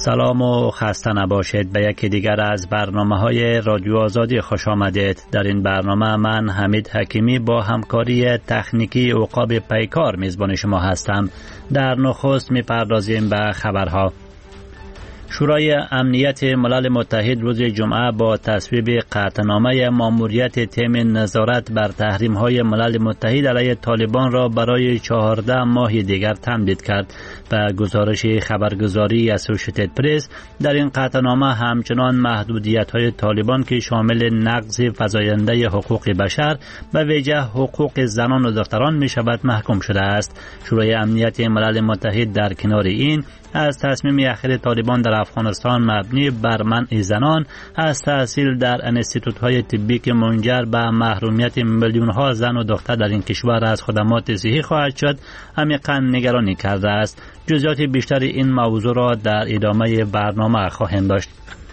سلام و خسته نباشید. به یکی دیگر از برنامه‌های رادیو آزادی خوش آمدید. در این برنامه من حمید حکیمی با همکاری تکنیکی عقاب پیکار میزبان شما هستم. در نخست میپردازیم به خبرها. شورای امنیت ملل متحد روز جمعه با تصویب قطعنامه ماموریت تیم نظارت بر تحریم‌های ملل متحد علیه طالبان را برای 14 ماه دیگر تمدید کرد. به گزارش خبرگزاری اسوشییتد پرس، در این قطعنامه همچنان محدودیت‌های طالبان که شامل نقض فزاینده حقوق بشر به ویژه حقوق زنان و دختران می‌شود محکوم شده است. شورای امنیت ملل متحد در کنار این از تصمیم اخیر طالبان در افغانستان مبنی بر منع زنان از تحصیل در انستیتوت‌های طبی که منجر به محرومیت میلیون‌ها زن و دختر در این کشور از خدمات صحی خواهد شد، عمیقاً نگرانی کرده است. جزئیات بیشتر این موضوع را در ادامه برنامه خواهیم داشت.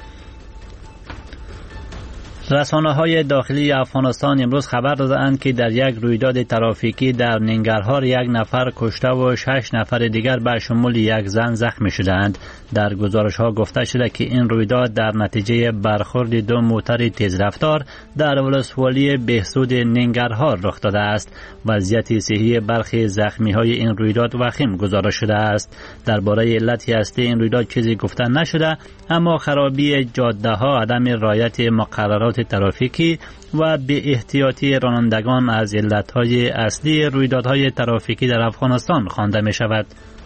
رسانه‌های داخلی افغانستان امروز خبر دادند که در یک رویداد ترافیکی در ننگرهار 1 نفر کشته و 6 نفر دیگر به شمول 1 زن زخمی شدند. در گزارش‌ها گفته شده که این رویداد در نتیجه برخورد 2 موتر تیزرفتار در ولسوالی بهسود ننگرهار رخ داده است. وضعیت صحی برخی زخمی‌های این رویداد وخیم گزارش شده است. درباره علت اصلی این رویداد چیزی گفته نشده، اما خرابی جاده‌ها، عدم رعایت مقررات ترافیکی و بی احتیاطی رانندگان از علتهای اصلی رویدادهای ترافیکی در افغانستان خوانده می شود.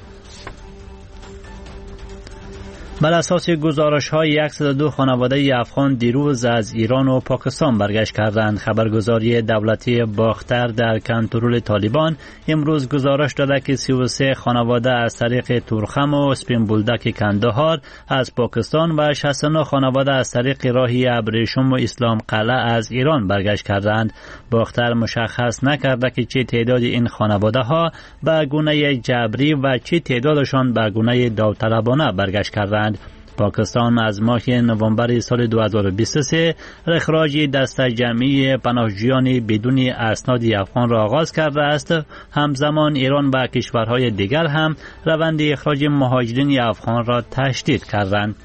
بر اساس گزارش‌های 102 خانواده افغان دیروز از ایران و پاکستان برگشت کردند. خبرگزاری دولتی باختر در کنترل طالبان امروز گزارش داده که 33 خانواده از طریق تورخم و سپین بولدک کندهار از پاکستان و 69 خانواده از طریق راهی ابریشم و اسلام قلعه از ایران برگشت کردند. باختر مشخص نکرده که چه تعداد این خانواده ها به گونه جبری و چه تعدادشان به گونه داوطلبانه برگشت کردند. پاکستان از ماه نوامبر سال 2023 اخراج دسته جمعی پناهجویان بدون اسناد افغان را آغاز کرده است. همزمان ایران و کشورهای دیگر هم روند اخراج مهاجرین افغان را تشدید کردند.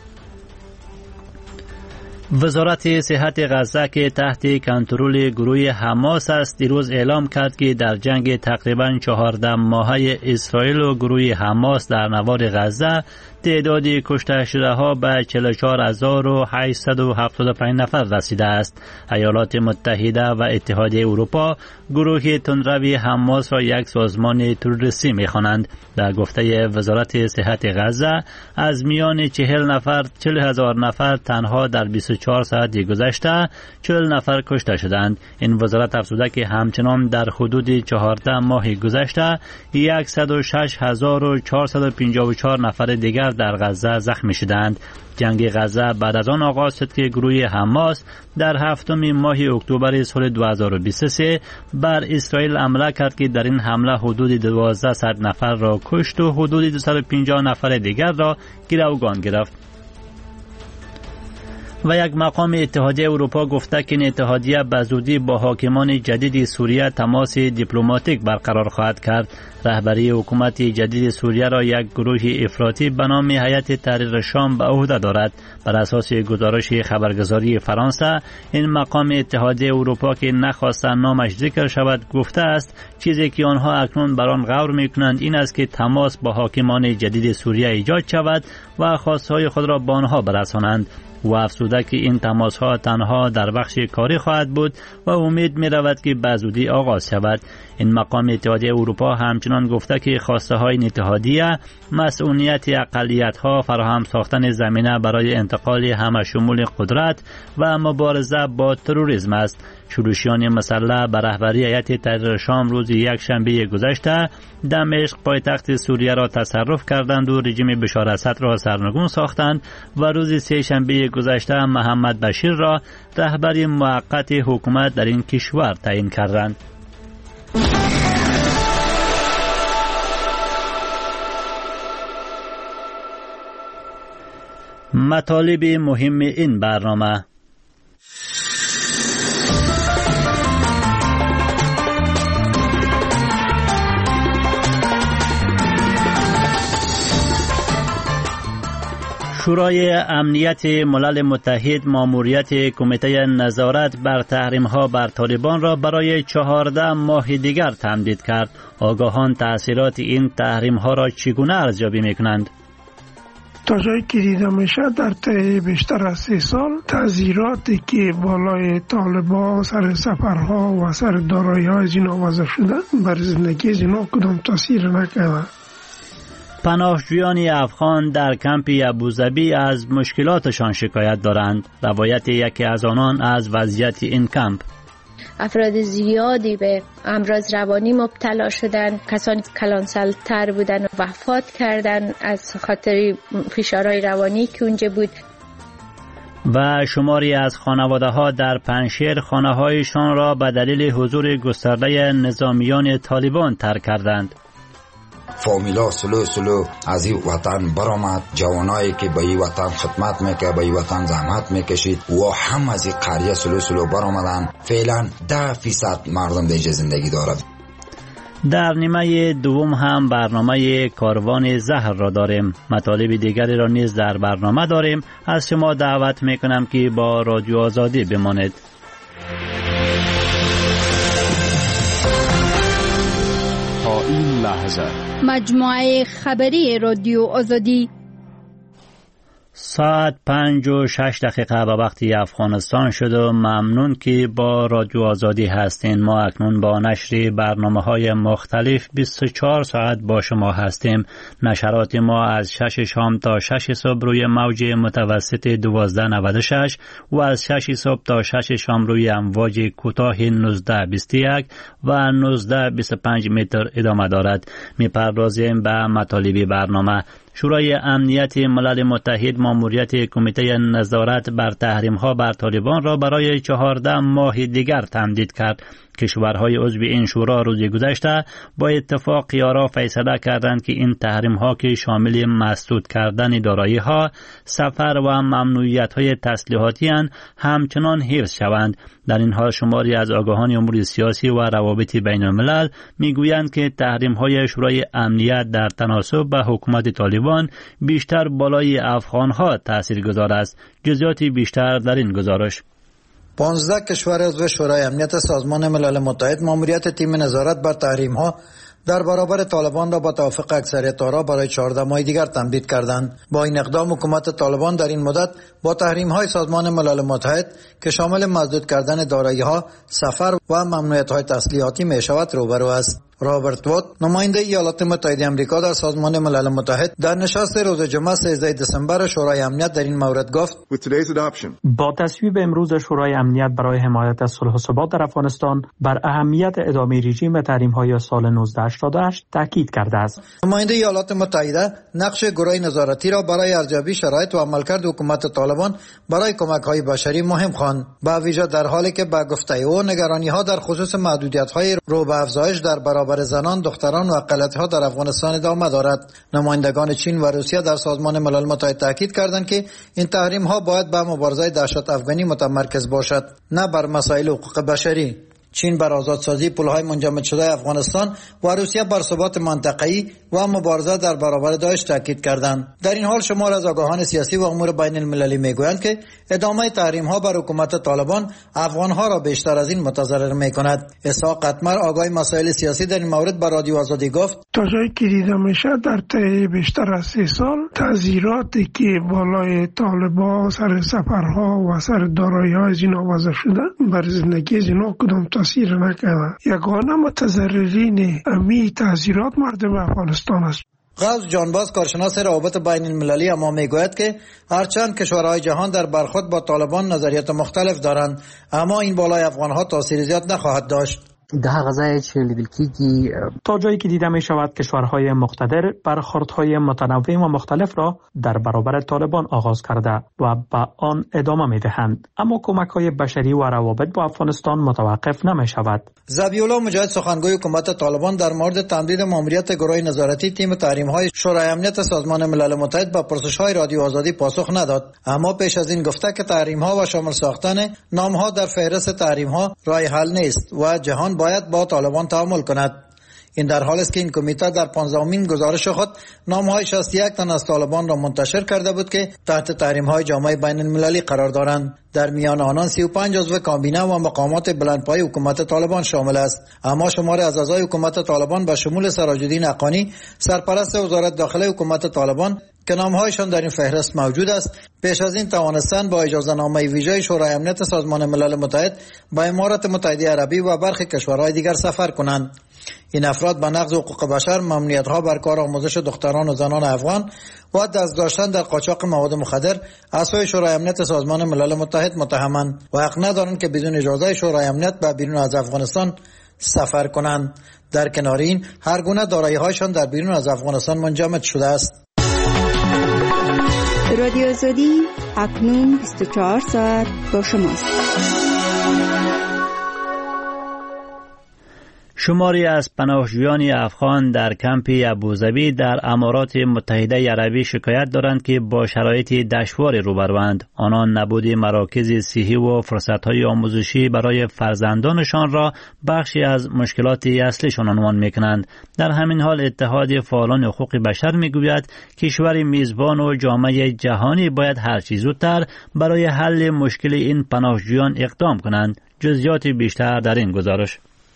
وزارت صحت غزه که تحت کنترل گروه حماس است دیروز اعلام کرد که در جنگ تقریباً 14 ماهه اسرائیل و گروه حماس در نوار غزه تعداد کشته شده ها به 44875 نفر رسیده است. ایالات متحده و اتحادیه اروپا گروه تندروی حماس را یک سازمان تروریستی می‌خوانند. در گفته وزارت صحت غزه از میان 40,000 نفر تنها در 24 ساعت گذشته 40 نفر کشته شدند. این وزارت افزوده که همچنان در حدود 14 ماه گذشته 106,454 نفر دیگر در غزه زخمی شدند. جنگ غزه بعد از آن آغاز شد که گروه حماس در 7 ماه اکتبر سال 2023 بر اسرائیل حمله کرد که در این حمله حدود 1200 نفر را کشت و حدود 250 نفر دیگر را گروگان گرفت. و یک مقام اتحادیه اروپا گفته که این اتحادیه به زودی با حاکمان جدید سوریه تماس دیپلماتیک برقرار خواهد کرد. رهبری حکومت جدید سوریه را یک گروه افراطی به نام هیئت تحریر شام به عهده دارد. بر اساس گزارش خبرگزاری فرانسه، این مقام اتحادیه اروپا که نخواست نامش ذکر شود گفته است چیزی که آنها اکنون بر آن غور می‌کنند این است که تماس با حاکمان جدید سوریه ایجاد شود و خواستهای خود را به آنها برسانند. و افزوده که این تماس‌ها تنها در بخش کاری خواهد بود و امید می‌رود که به زودی آغاز شود. این مقام اتحادیه اروپا همچنان گفته که خواسته‌های این اتحادیه مسئولیت اقلیت‌ها، فراهم ساختن زمینه برای انتقال همه‌شمول قدرت و مبارزه با تروریسم است. شورشیان مسلح به رهبری هیئت تحریر شام روز یکشنبه گذشته دمشق پایتخت سوریه را تصرف کردند و رژیم بشار اسد را سرنگون ساختند و روز سه‌شنبه گذشته محمد بشیر را رهبر موقت حکومت در این کشور تعیین کردند. مطالب مهم این برنامه: شورای امنیت ملل متحد ماموریت کمیته نظارت بر تحریم‌ها بر طالبان را برای 14 ماه دیگر تمدید کرد. آگاهان تأثیرات این تحریم‌ها را چگونه ارزیابی می‌کنند؟ تا جایی که دیده میشه در طی بیشتر از 3 سال تأثیراتی که بالای طالبان سر سفرها و سر دارایی‌های از اینا وضع شده بر زندگی از اینا کدام تاثیر نکرده. پناهجویان افغان در کمپ ابوظبی از مشکلاتشان شکایت دارند. روایت یکی از آنان از وضعیت این کمپ: افراد زیادی به امراض روانی مبتلا شدند، کسانی کلانسال‌تر بودند و وفات کردند از خاطر فشارهای روانی که اونجا بود. و شماری از خانواده‌ها در پنشیر خانه‌هایشان را به دلیل حضور گسترده نظامیان طالبان ترک کردند. فامیلا سلو از این وطن برآمد، جوانایی که به این وطن خدمت میکرد، به این وطن زحمت میکشید و هم از این قریه سلو برآمدن. فعلا 10% مردم دیگه زندگی دارد. در نیمه دوم هم برنامه کاروان زهر را داریم. مطالب دیگری را نیز در برنامه داریم. از شما دعوت میکنم که با رادیو آزادی بمانید. تا این لحظه مجموعه خبری رادیو آزادی ساعت 5:06 به وقت افغانستان شد و ممنون که با رادیو آزادی هستین. ما اکنون با نشر برنامه‌های مختلف 24 ساعت با شما هستیم. نشرات ما از 6 شام تا 6 صبح روی موج متوسط 1296 و از 6 صبح تا 6 شام روی امواج کوتاه 1921 و 1925 متر ادامه دارد. می‌پردازیم به مطالب برنامه. شورای امنیت ملل متحد ماموریت کمیته نظارت بر تحریم‌ها بر طالبان را برای 14 ماه دیگر تمدید کرد. کشورهای عضو این شورا روز گذشته با اتفاق یارا فیصله کردند که این تحریم‌ها که شامل مسدود کردن دارایی‌ها، سفر و ممنوعیت‌های تسلیحاتی اند همچنان حفظ شوند. در این حال شماری از آگاهان امور سیاسی و روابط بین الملل میگویند که تحریم‌های شورای امنیت در تناسب با حکومت طالبان بیشتر بالای افغان‌ها تاثیرگذار است. جزئیاتی بیشتر در این گزارش. 15 کشور عضو شورای امنیت سازمان ملل متحد ماموریت تیم نظارت بر تحریم‌ها در برابر طالبان را با توافق اکثریت آرا برای 14 ماه دیگر تمدید کردند. با این اقدام حکومت طالبان در این مدت با تحریم‌های سازمان ملل متحد که شامل مسدود کردن دارایی‌ها، سفر و ممنوعیت‌های تسلیحاتی می‌شود روبرو است. رابرت وود، نماینده ایالات متحده آمریکا در سازمان ملل متحد، در نشست روز جمعه 13 دسامبر شورای امنیت در این مورد گفت: با تصویب امروز شورای امنیت برای حمایت از صلح و ثبات در افغانستان بر اهمیت ادامه رژیم تحریم‌های سال 1988 تاکید کرده است. نماینده ایالات متحده نقش گروه نظارتی را برای ارزیابی شرایط و عملکرد حکومت طالبان برای کمک‌های بشری مهم خواند، به ویژه در حالی که به گفته او نگرانی‌ها در خصوص محدودیت‌های رو به افزایش در برابر زنان، دختران و اقلیت‌ها در افغانستان ادامه دارد. نمایندگان چین و روسیه در سازمان ملل متحد تاکید کردند که این تحریم‌ها باید به مبارزه دهشت افغانی متمرکز باشد، نه بر مسائل حقوق بشری. چین بر آزادسازی پل‌های منجمد شده افغانستان و روسیه بر ثبات منطقه‌ای و مبارزه در برابر داعش تاکید کردند. در این حال شمار از آگاهان سیاسی و امور بین المللی میگویند که ادامه تحریم‌ها بر حکومت طالبان افغان‌ها را بیشتر از این متضرر می‌کند. اسحاق قطمر، آگاه مسائل سیاسی، در این مورد بر رادیو آزادی گفت: تا جایی که دیده میشه در طی بیشتر از 3 سال تأثیراتی که بالای طالبان سر سفرها و سر دارایی‌های از اینا وضع شده بر زندگی از اینا کدام تاثیر نکرده. یگانه متضررین امی تأثیرات مردم افغانستان است. غوث جانباز، کارشناس روابط بین المللی، اما میگوید که هرچند کشورهای جهان در برخورد با طالبان نظریات مختلف دارند، اما این بالای افغانها تاثیر زیاد نخواهد داشت. تا جایی که دیده می شود کشورهای مقتدر برخوردهای متنوع و مختلف را در برابر طالبان آغاز کرده و به آن ادامه می دهند، اما کمک‌های بشری و روابط با افغانستان متوقف نمی شود. ذبیح الله مجاهد، سخنگوی حکومت طالبان، در مورد تمدید ماموریت گروه نظارتی تیم تحریم‌های شورای امنیت سازمان ملل متحد به پرسش‌های رادیو آزادی پاسخ نداد، اما پیش از این گفته که تحریم‌ها و شامل ساختن نام‌ها در فهرست تحریم‌ها راه حل نیست و جهان باید با طالبان تعامل کند. این در حالی است که این کمیته در 15مین گزارش خود نام‌های 61 تن از طالبان را منتشر کرده بود که تحت تحریم‌های جامعه بین‌المللی قرار دارند. در میان آنان 35 عضو کابینه و مقامات بلندپایه حکومت طالبان شامل است. اما شماری از اعضای حکومت طالبان به شمول سراج‌الدین حقانی سرپرست وزارت داخله حکومت طالبان که نام‌هایشان در این فهرست موجود است، پیش از این توانستند با اجازه‌نامه ویژه شورای امنیت سازمان ملل متحد به امارات متحده عربی و برخی کشورهای دیگر سفر کنند. این افراد به نقض حقوق بشر، ممنوعیت‌ها بر کار آموزش دختران و زنان افغان و دست داشتن در قاچاق مواد مخدر از سوی شورای امنیت سازمان ملل متحد متهمند و حق ندارند که بدون اجازه شورای امنیت به بیرون از افغانستان سفر کنند. در کنار این هر گونه دارایی‌هایشان در بیرون از افغانستان منجمد شده است. رادیو آزادی اکنون 24 ساعت با شماست. شماری از پناهجویان افغان در کمپ ابوظبی در امارات متحده عربی شکایت دارند که با شرایط دشواری روبروند. آنان نبود مراکز صحی و فرصت‌های آموزشی برای فرزندانشان را بخشی از مشکلات اصلیشان عنوان می‌کنند. در همین حال اتحاد فعالان حقوق بشر می‌گوید کشور میزبان و جامعه جهانی باید هر چه زودتر برای حل مشکل این پناهجویان اقدام کنند. جزئیات بیشتر در این گزارش.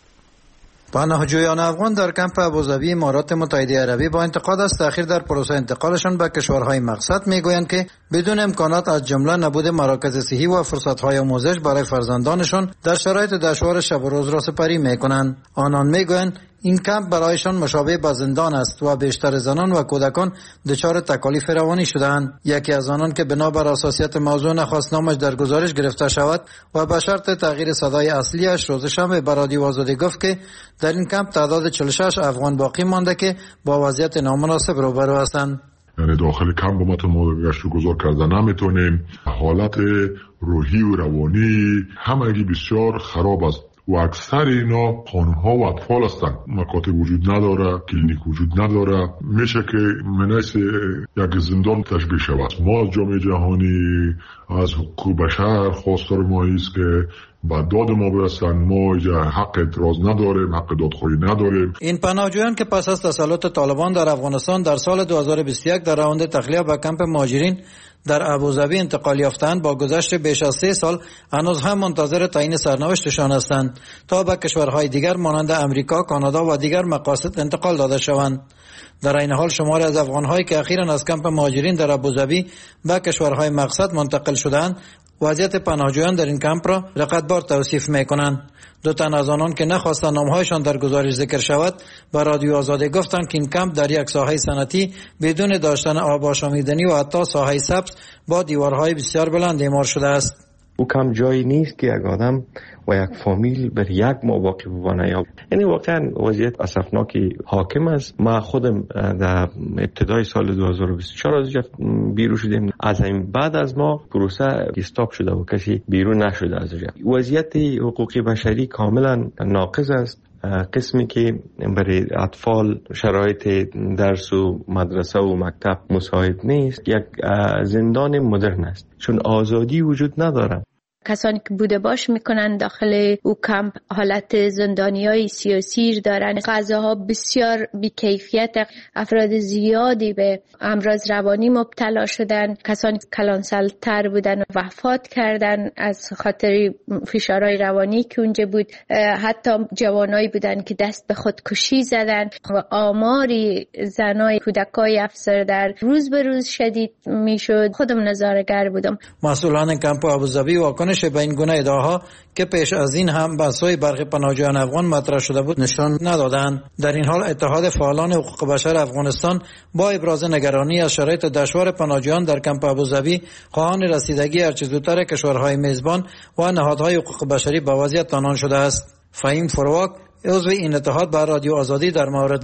پناهجویان افغان در کمپ ابوظبی امارات متحده عربی با انتقاد از تأخیر در پروسه انتقالشان به کشورهای مقصد میگویند که بدون امکانات از جمله نبود مراکز صحی و فرصت‌های آموزش برای فرزندانشان در شرایط دشوار شب و روز را سپری میکنند. آنان میگویند این کمپ برایشان مشابه به زندان است و بیشتر زنان و کودکان دچار تکالیف روانی شدند. یکی از آنان که بنابر اساسیت موضوع نخواست نامش در گزارش گرفته شود و به شرط تغییر صدای اصلیش روز شنبه به رادیو آزادی گفت که در این کمپ تعداد 46 افغان باقی مانده که با وضعیت نامناسب روبرو هستند. یعنی داخل کمپ ما گشت و گذار کرده نمیتونیم. حالت روحی و روانی همگی بسیار خراب است و اکثر اینا خانم‌ها و اطفال هستند. مکاتب وجود نداره، کلینیک وجود نداره. میشه که منیس یک زندان تشبیه شود. ما از جامعه جهانی از حقوق بشر خواستار ما است که با داد ما برسن. ما حق اعتراض نداریم، حق دادخواهی نداریم. این پناهجویان که پس از تسلط طالبان در افغانستان در سال 2021 در راند تخلیه به کمپ مهاجرین در ابوظبی انتقال یافتند، با گذشت بیش از 3 سال هنوز هم منتظر تعیین سرنوشتشان هستند تا به کشورهای دیگر مانند امریکا، کانادا و دیگر مقاصد انتقال داده شوند. در این حال شماری از افغان‌هایی که اخیراً از کمپ مهاجرین در ابوظبی به کشورهای مقصد منتقل شدند، وضعیت پناهجویان در این کمپ را رقتبار توصیف می‌کنند. 2 تن از آنان که نخواستند نام‌هایشان در گزارش ذکر شود به رادیو آزادی گفتند که این کمپ در یک ساحه صنعتی بدون داشتن آب آشامیدنی و حتی ساحه سبز با دیوارهای بسیار بلند اعمار شده است. او کم جایی نیست که یک آدم و یک فامیل بر یک ماه باقی بمانه. یعنی واقعا وضعیت اسفناکی حاکم است. ما خودم در ابتدای سال 2024 از بیرون شدیم. از این بعد از ما پروسه استاپ شده و کسی بیرون نشده از جا. وضعیت حقوقی بشری کاملا ناقص است. قسمی که برای اطفال شرایط درس و مدرسه و مکتب مساعد نیست، یک زندان مدرن است، چون آزادی وجود نداره. کسانی که بوده باش میکنن داخل او کمپ حالت زندانیای سیاسی دارن، غذاها بسیار بیکیفیت، افراد زیادی به امراض روانی مبتلا شدن، کسانی که کلانسال تر بودن و وفات کردن از خاطر فشارهای روانی که اونجا بود. حتی جوانایی بودن که دست به خودکشی زدن و آماری زنای کودکای افسرده روز به روز شدید میشد. خودم نظاره‌گر بودم. مسئولان کمپ ابوظبی واکنش به این گونه ادعاها که پیش از این هم به سوی برخی پناهجویان افغان مطرح شده بود نشان ندادند. در این حال اتحاد فعالان حقوق بشر افغانستان با ابراز نگرانی از شرایط دشوار پناهجویان در کمپ ابوظبی خواهان رسیدگی هرچه زودتر کشورهای میزبان و نهادهای حقوق بشری به وضعیت آنان شده است. فهیم فرواک عضو این اتحاد به رادیو آزادی در مورد گفت: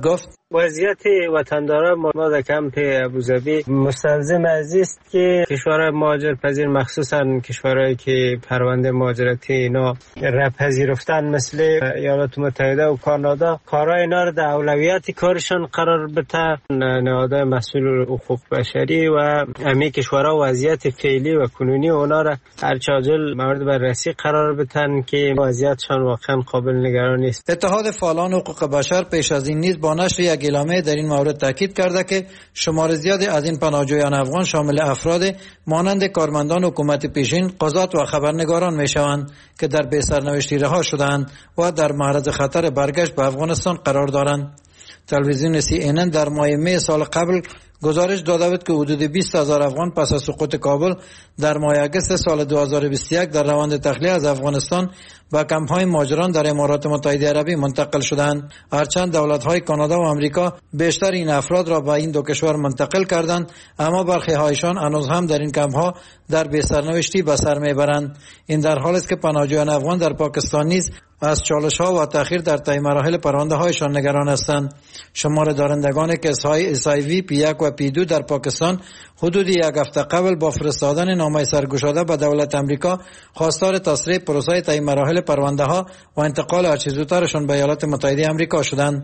وضعیت وطنداران ما در کمپ ابوظبی مستلزم است که کشورهای مهاجر پذیر مخصوصا کشورهایی که پرونده مهاجرتی اینا را پذیرفتن مثل ایالات متحده و کانادا کارهای اینا رو در اولویت کارشان قرار بده. نهادهای مسئول حقوق بشری و همه کشورها وضعیت فعلی و کنونی اونا را هر چاجل مورد بررسی قرار بدن که وضعیتشان واقعا قابل نگرانی است. اتحاد فعالان حقوق بشر پیش از این نیز با نشر یک اعلامیه در این مورد تاکید کرده که شمار زیادی از این پناهجویان افغان شامل افراد مانند کارمندان حکومت پیشین، قضات و خبرنگاران میشوند که در بی سرنوشتی رها شدند و در معرض خطر برگشت به افغانستان قرار دارند. تلویزیون CNN در ماه می سال قبل گزارش داده بود که حدود 20,000 افغان پس از سقوط کابل در ماه اگست سال 2021 در روند تخلیه از افغانستان به کمپ‌های مهاجران در امارات متحده عربی منتقل شدند. هرچند دولت‌های کانادا و آمریکا بیشتر این افراد را به این دو کشور منتقل کردند، اما برخی هایشان هنوز هم در این کمپ‌ها در بی سرنوشتی به سر میبرند. این در حالی است که پناهجویان افغان در پاکستان نیز از چالش‌ها و تأخیر در طی مراحل پرونده‌هایشان نگران هستند. شمار دارندگان کیس‌های HIV P1 و P2 در پاکستان حدود یک هفته قبل با فرستادن نامه سرگشاده به دولت آمریکا خواستار تسریع پروسه طی مراحل پرونده‌ها و انتقال هر چه زودترشان به ایالات متحده آمریکا شدند.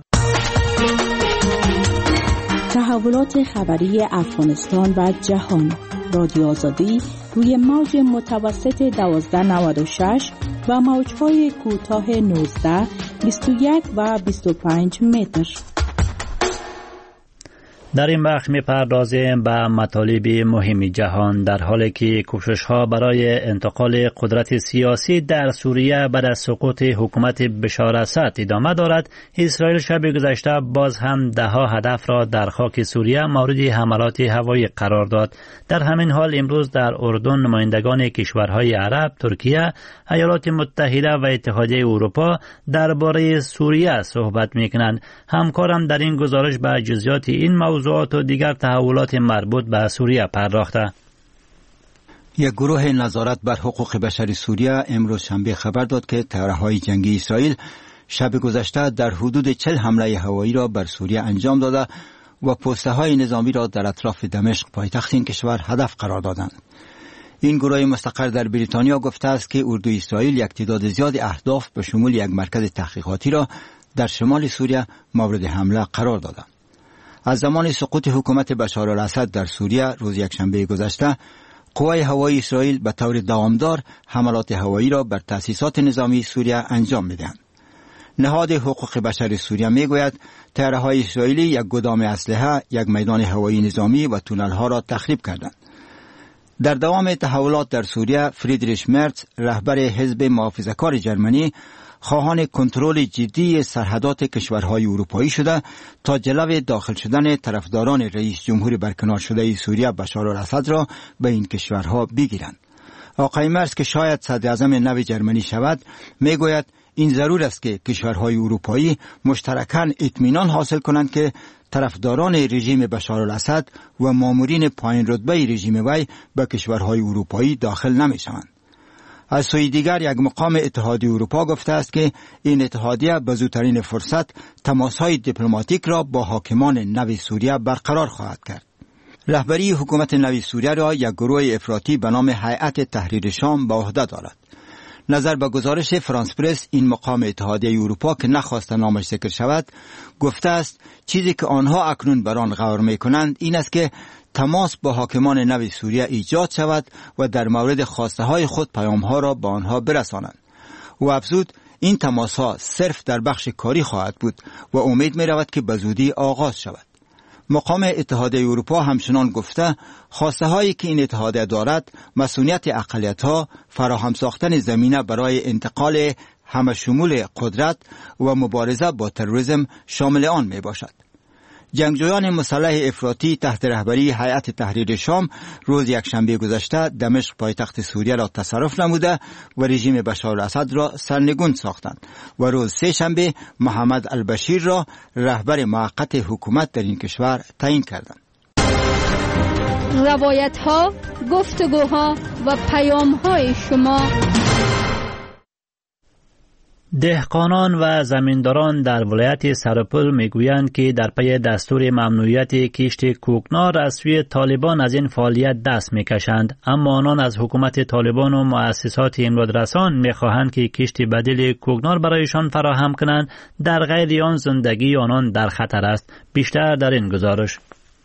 تحولات خبری افغانستان و جهان. رادیو آزادی روی موج متوسط 1296 و موج‌های کوتاه 19، 21 و 25 متر. در این بخش می‌پردازیم به مطالب مهم جهان. در حالی که کوشش‌ها برای انتقال قدرت سیاسی در سوریه بعد از سقوط حکومت بشار اسد ادامه دارد، اسرائیل شب گذشته باز هم ده‌ها هدف را در خاک سوریه مورد حملات هوایی قرار داد. در همین حال امروز در اردن نمایندگان کشورهای عرب، ترکیه، ایالات متحده و اتحادیه اروپا درباره سوریه صحبت می‌کنند. همکارم در این گزارش به جزئیات این موضوعات و دیگر تحولات مربوط به سوریه پرداخته. یک گروه نظارت بر حقوق بشری سوریه امروز شنبه خبر داد که طیاره‌های جنگی اسرائیل شب گذشته در حدود 40 حمله هوایی را بر سوریه انجام داده و پست‌های نظامی را در اطراف دمشق پایتخت این کشور هدف قرار دادند. این گروه مستقر در بریتانیا گفته است که اردوی اسرائیل یک تعداد زیاد اهداف به شمول یک مرکز تحقیقاتی را در شمال سوریه مورد حمله قرار داده. از زمان سقوط حکومت بشار الاسد در سوریه روز یکشنبه گذشته، قوای هوایی اسرائیل به طور دوامدار حملات هوایی را بر تأسیسات نظامی سوریه انجام می‌دهند. نهاد حقوق بشر سوریه میگوید طیاره‌های اسرائیلی یک گدام اسلحه، یک میدان هوایی نظامی و تونل‌ها را تخریب کردند. در دوام تحولات در سوریه، فریدریش مرتز، رهبر حزب محافظه‌کار جرمنی، خواهان کنترل جدی سرحدات کشورهای اروپایی شده تا جلو داخل شدن طرفداران رئیس جمهور برکنار شده سوریه بشار الاسد را به این کشورها بگیرند. آقای مرتز که شاید صدر اعظم نو جرمنی شود، میگوید این ضرور است که کشورهای اروپایی مشترکاً اطمینان حاصل کنند که طرفداران رژیم بشار الاسد و مامورین پایین رتبه رژیم وی به کشورهای اروپایی داخل نمی‌شوند. از سوی دیگر یک مقام اتحادیه اروپا گفته است که این اتحادیه به زودترین فرصت تماس‌های دیپلماتیک را با حاکمان نو سوریه برقرار خواهد کرد. رهبری حکومت نو سوریه را یک گروه افراطی به نام هیئت تحریر شام به عهده دارد. نظر به گزارش فرانس پرس، این مقام اتحادیه اروپا که نخواست نامش ذکر شود، گفته است چیزی که آنها اکنون بر آن غور می‌کنند این است که تماس با حاکمان نو سوریه ایجاد شود و در مورد خواسته های خود پیام‌ها را به آنها برسانند. و افزود این تماس‌ها صرف در بخش کاری خواهد بود و امید می‌رود که به زودی آغاز شود. مقام اتحادیه اروپا همچنان گفته خواسته هایی که این اتحادیه دارد مسئولیت اقلیت‌ها، فراهم ساختن زمینه برای انتقال همه شمول قدرت و مبارزه با تروریسم شامل آن می باشد. جنگجویان مسلح افراطی تحت رهبری هیئت تحریر شام روز یکشنبه گذشته دمشق پایتخت سوریه را تصرف نموده و رژیم بشار الاسد را سرنگون ساختند و روز سه شنبه محمد البشیر را رهبر موقت حکومت در این کشور تعیین کردند. روایت‌ها، گفتگوها و پیام‌های شما دهقانان و زمینداران در ولایت سرپل میگویند که در پی دستور ممنوعیت کشت کوکنار از سوی طالبان از این فعالیت دست میکشند، اما آنان از حکومت طالبان و مؤسسات امدادرسان میخواهند که کشت بدیل کوکنار برایشان فراهم کنند، در غیر آن زندگی آنان در خطر است. بیشتر در این گزارش.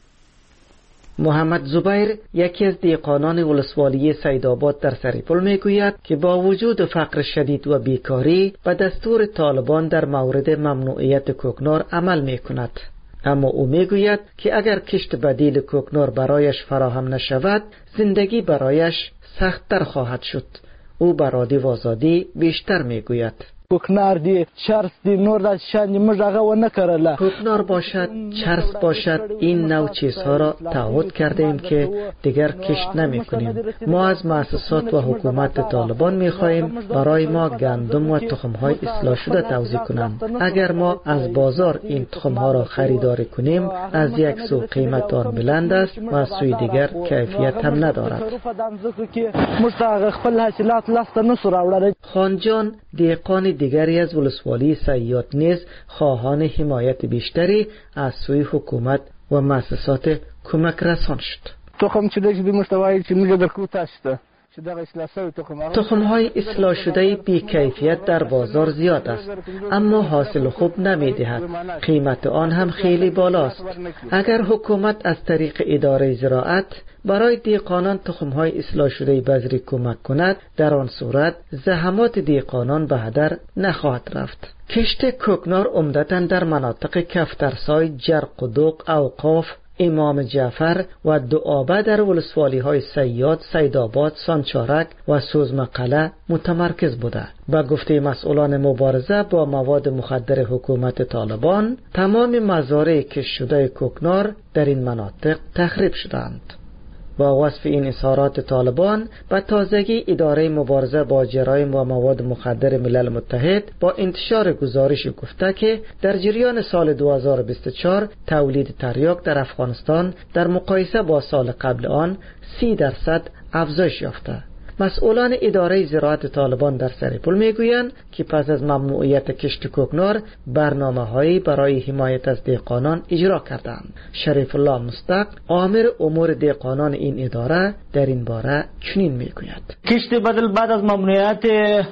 محمد زبیر یکی از دهقانان ولسوالی سیدآباد در سرپل میگوید که با وجود فقر شدید و بیکاری به دستور طالبان در مورد ممنوعیت کوکنار عمل میکند، اما او میگوید که اگر کشت بدیل کوکنار برایش فراهم نشود زندگی برایش سخت‌تر خواهد شد. او بر رادیو آزادی بیشتر میگوید. کوکنار دی چرس دی نور دا شان مجاغه و نکرله. کوکنار باشد، چرس باشد، این نوع چیزها را تعهد کرده ایم که دیگر کشت نمی کنیم. ما از مؤسسات و حکومت طالبان می خواهیم برای ما گندم و تخم‌های اصلاح شده توزیع کنند. اگر ما از بازار این تخم‌ها را خریداری کنیم، از یک سو قیمت آن بلند است و از سوی دیگر کیفیت هم ندارد. خانجان دهقان دیگری از ولسوالی سیاد نیز خواهان حمایت بیشتری از سوی حکومت و مؤسسات کمک رسان شد. تخم‌های اصلاح شده بی کیفیت در بازار زیاد است، اما حاصل خوب نمی دهد. قیمت آن هم خیلی بالاست. اگر حکومت از طریق اداره زراعت برای دهقانان تخم‌های اصلاح شده بذری کمک کند، در آن صورت زحمات دهقانان به هدر نخواهد رفت. کشت کوکنار عمدتاً در مناطق کفترسای، جرق و دوق، اوقاف، امام جعفر و دعابه در ولسوالی های سیاد، سیدآباد، سانچارک و سوزمقله متمرکز بوده. با گفته مسئولان مبارزه با مواد مخدر حکومت طالبان، تمام مزارع کشت شده کوکنار در این مناطق تخریب شدند. با وصف این اظهارات طالبان، به تازگی اداره مبارزه با جرایم و مواد مخدر ملل متحد با انتشار گزارش گفته که در جریان سال 2024 تولید تریاک در افغانستان در مقایسه با سال قبل آن 30% افزایش یافته. مسئولان اداره زراعت طالبان در سرپل میگویند که پس از ممنوعیت کشت کوکنار برنامه‌هایی برای حمایت از دهقانان اجرا کردند. شریف الله مصدق، آمر امور دهقانان این اداره، در این باره چنین میگوید: کشت بدل بعد از ممنوعیت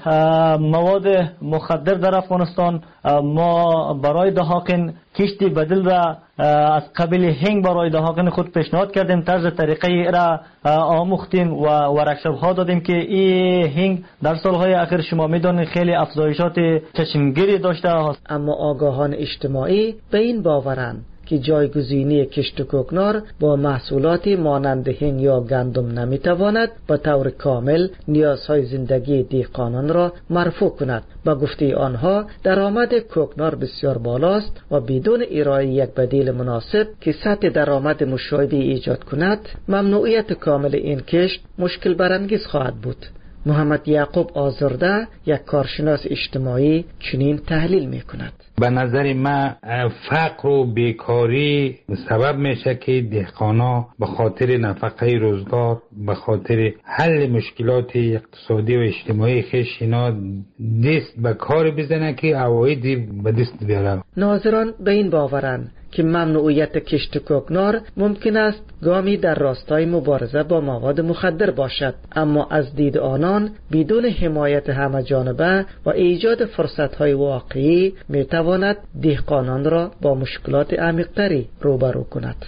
مواد مخدر در افغانستان، ما برای دهقان کشت بدل را از قبیل هنگ برای دهقان خود پیشنهاد کردیم. طرز طریقه را آموختیم و ورکشاپ دادیم که این هنگ در سالهای اخیر شما میدونید خیلی افزایشات چشمگیری داشته است. اما آگاهان اجتماعی به این باورند که جایگزینی کشت کوکنار با محصولات مانند هنگ یا گندم نمیتواند به طور کامل نیازهای زندگی دهقانان را مرفوع کند. با گفته آنها درآمد کوکنار بسیار بالاست و بدون ارائه یک بدیل مناسب که سطح درآمد مشابهی ایجاد کند، ممنوعیت کامل این کشت مشکل برانگیز خواهد بود. محمد یعقوب آزرده، یک کارشناس اجتماعی، چنین تحلیل میکند: به نظر من فقر و بیکاری سبب میشه که دهقانا به خاطر نفقه روزگار، به خاطر حل مشکلات اقتصادی و اجتماعی خیش اینا دست به کار بزنه که عوایدی به دست بیاره. ناظران به این باورند که ممنوعیت کشت کوکنار ممکن است گامی در راستای مبارزه با مواد مخدر باشد، اما از دید آنان بدون حمایت همه جانبه و ایجاد فرصت‌های واقعی میتواند دهقانان را با مشکلات عمیق‌تری روبرو کند.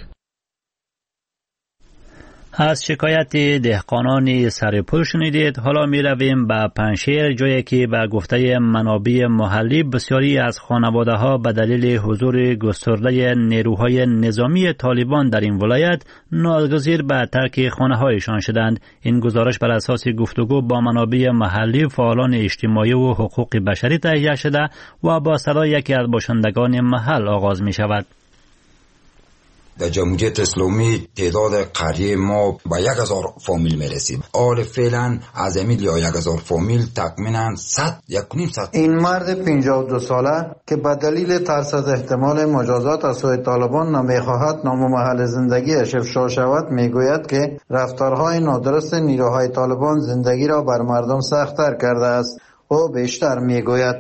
از شکایت دهقانان سرپل شنیدید. حالا می رویم به پنشیر، جایی که به گفته منابع محلی بسیاری از خانواده ها به دلیل حضور گسترده نیروهای نظامی طالبان در این ولایت ناگزیر به ترک خانه هایشان شدند. این گزارش بر اساس گفتگو با منابع محلی، فعالان اجتماعی و حقوق بشری تهیه شده و با صدای یکی از باشندگان محل آغاز می شود. در جمهوریت اسلامی تعداد قریه ما به 1000 فامیل میرسید. حال فعلا از امیل یا 1000 فامیل تقریبا 100 این مرد 52 ساله که به دلیل ترس از احتمال مجازات از سوی طالبان نمیخواهد نام و محل زندگیش افشا شود میگوید که رفتارهای نادرست نیروهای طالبان زندگی را بر مردم سخت‌تر کرده است. او بیشتر میگوید: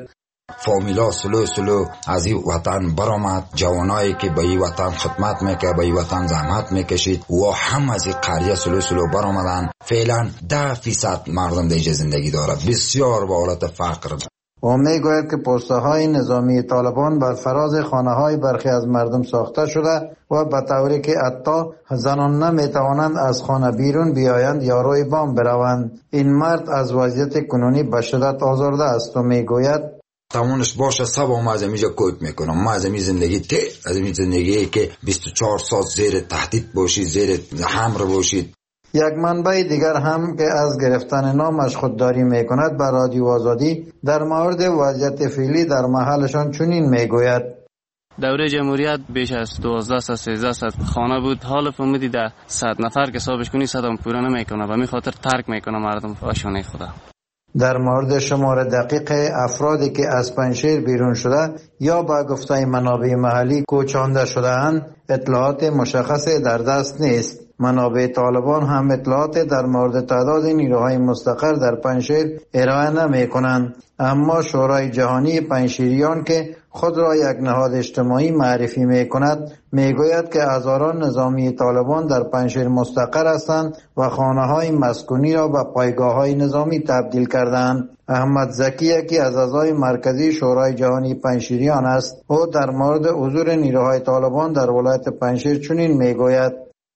فامیلا سلو از این وطن برآمد، جوانایی که به این وطن خدمت میکرد، به این وطن زحمت میکشید و هم از این قریه سلو برآمدن. فعلا 10% مردم دیگه زندگی دارد، بسیار به حالت فقر. و میگوید که پوسته‌های نظامی طالبان بر فراز خانه‌های برخی از مردم ساخته شده و به طوری که حتی زنان نمیتوانند از خانه بیرون بیایند یا روی بام بروند. این مرد از وضعیت کنونی به شدت آزرده است و میگوید تمونش باشه سبا ما از اینجا کوت میکنم. ما از این زندگی از این زندگی که 24 ساعت زیر تهدید باشید، زیر حمر باشید. یک منبع دیگر هم که از گرفتن نامش خودداری میکند به رادیو آزادی در مورد وضعیت فعلی در محلشان چنین میگوید: دوره جمهوریت بیش از 12-13 خانه بود. حال فهمیدی ده 100 نفر که حسابش کنی 100 هم پوره نمیکنه و می خاطر ترک میکنه مردم آشانه خدا. در مورد شمار دقیق افرادی که از پنجشیر بیرون شده یا به گفته منابع محلی کوچانده شده اند اطلاعات مشخصی در دست نیست. منابع طالبان هم اطلاعات در مورد تعداد نیروهای مستقر در پنجشیر ارائه نمی کنند. اما شورای جهانی پنجشیریان که خود را یک نهاد اجتماعی معرفی می کند می گوید که هزاران نظامی طالبان در پنجشیر مستقر هستند و خانه های مسکونی را به پایگاه های نظامی تبدیل کردند. احمد زکی یکی از اعضای مرکزی شورای جهانی پنجشیریان است. او در مورد حضور نیروهای طالبان در ولایت پنجشیر چنین می گوید: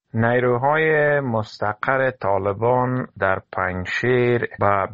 نیروهای مستقر طالبان در پنجشیر به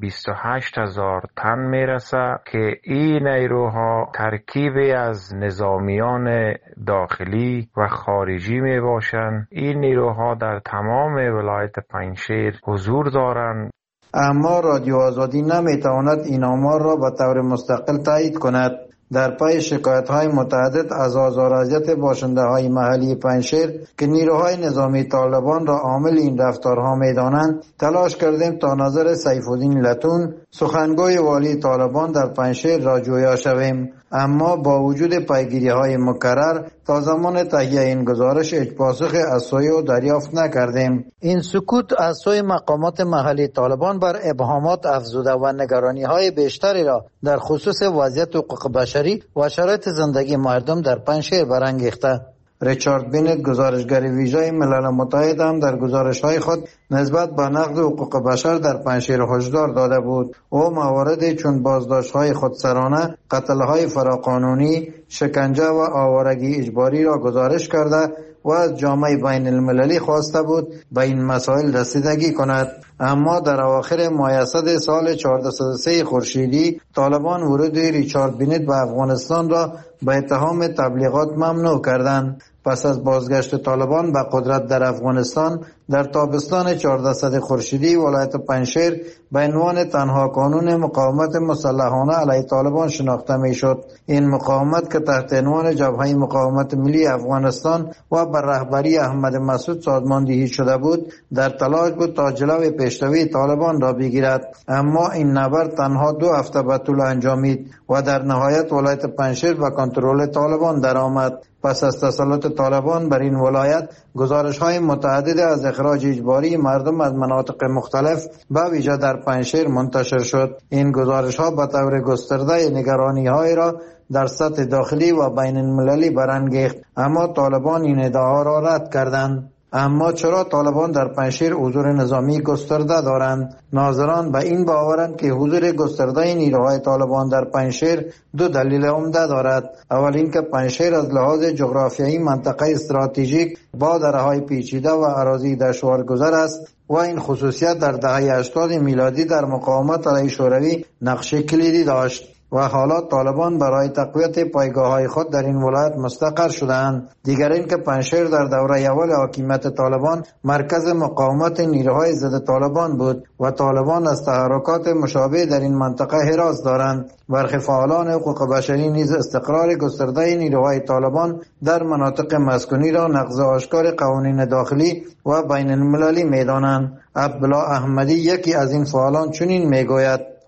28,000 تن میرسه که این نیروها ترکیبی از نظامیان داخلی و خارجی می باشند. این نیروها در تمام ولایت پنجشیر حضور دارند. اما رادیو آزادی نمیتواند این آمار را به طور مستقل تایید کند. در پای شکایت‌های متعدد از آزار و اذیت باشنده‌های محلی پنجشیر که نیروهای نظامی طالبان را عامل این رفتارها می‌دانند، تلاش کردیم تا نظر سیف‌الدین لتون، سخنگوی والی طالبان در پنجشیر را جویا شویم، اما با وجود پیگیری‌های مکرر تا زمان تهیه این گزارش هیچ پاسخ از سوی او دریافت نکردیم. این سکوت از سوی مقامات محلی طالبان بر ابهامات افزوده و نگرانی‌های بیشتری را در خصوص وضعیت حقوق بشری و شرایط زندگی مردم در پنجشیر برانگیخته. ریچارد بینت، گزارشگر ویژه ملل متحد، هم در گزارش‌های خود نسبت به نقض حقوق بشر در پنجشیر هشدار داده بود. او مواردی چون بازداشت‌های خودسرانه، قتل‌های فراقانونی، شکنجه و آوارگی اجباری را گزارش کرده و از جامعه بین المللی خواسته بود به این مسائل رسیدگی کند. اما در اواخر ماه اسد سال 1403 خورشیدی طالبان ورود ریچارد بینت به افغانستان را به اتهام تبلیغات ممنوع کردند. پس از بازگشت طالبان به قدرت در افغانستان در تابستان 1400 خورشیدی ولایت پنجشیر به عنوان تنها کانون مقاومت مسلحانه علیه طالبان شناخته میشد. این مقاومت که تحت عنوان جبهه مقاومت ملی افغانستان و بر رهبری احمد مسعود سازماندهی شده بود، در تلاش بود تا جلوی پیشروی طالبان را بگیرد. اما این نبرد تنها 2 هفته به طول انجامید و در نهایت ولایت پنجشیر به کنترل طالبان درآمد. پس از تسلط طالبان بر این ولایت، گزارش‌های متعدد از اخراج اجباری مردم از مناطق مختلف به ویژه در پنجشیر منتشر شد. این گزارش‌ها به طور گسترده نگرانی‌های را در سطح داخلی و بین المللی برانگیخت، اما طالبان این ادعاها را رد کردند. اما چرا طالبان در پنجشیر حضور نظامی گسترده دارند؟ ناظران به این باورند که حضور گسترده نیروهای طالبان در پنجشیر 2 دلیل عمده دارد. اول اینکه پنجشیر از لحاظ جغرافیایی منطقه استراتژیک با دره‌های پیچیده و اراضی دشوارگذر است و این خصوصیت در دهه 80 میلادی در مقاومت علیه شوروی نقش کلیدی داشت و حالا طالبان برای تقویت پایگاه‌های خود در این ولایت مستقر شدند. دیگر اینکه پنجشیر در دوره اول حاکمیت طالبان مرکز مقاومت نیروهای ضد طالبان بود و طالبان از تحرکات مشابه در این منطقه هراس دارند. برخی فعالان حقوق بشری نیز استقرار گسترده نیروهای طالبان در مناطق مسکونی را نقض آشکار قوانین داخلی و بین المللی می‌دانند. عبدالله احمدی، یکی از این فعالان، چنین می‌گوید: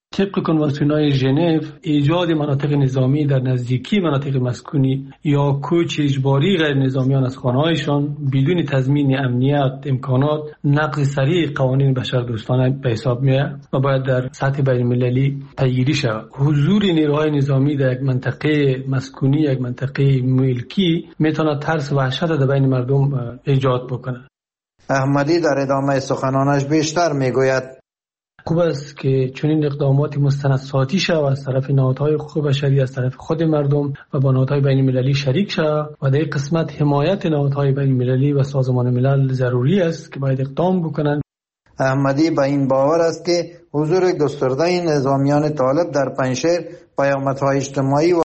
طبق کنوانسیون‌های ژنو ایجاد مناطق نظامی در نزدیکی مناطق مسکونی یا کوچ اجباری غیر نظامیان از خانه‌هایشان بدون تضمین امنیت امکانات نقض صریح قوانین بشردوستانه به حساب میاد و باید در سطح بین‌المللی پیگیری شود. حضور نیروهای نظامی در یک منطقه مسکونی، یک منطقه ملکی میتونه ترس و وحشت در بین مردم ایجاد بکنه. احمدی در ادامه سخنانش بیشتر میگوید خوب است که چنین اقدامات مستندسازی شود از طرف نهادهای حقوق بشری، از طرف خود مردم و با نهادهای بین المللی شریک شود و در این قسمت حمایت نهادهای بین المللی و سازمان ملل ضروری است که باید اقدام بکنند. احمدی با این باور است که حضور گسترده نظامیان طالب در پنجشیر پیامدهای اجتماعی و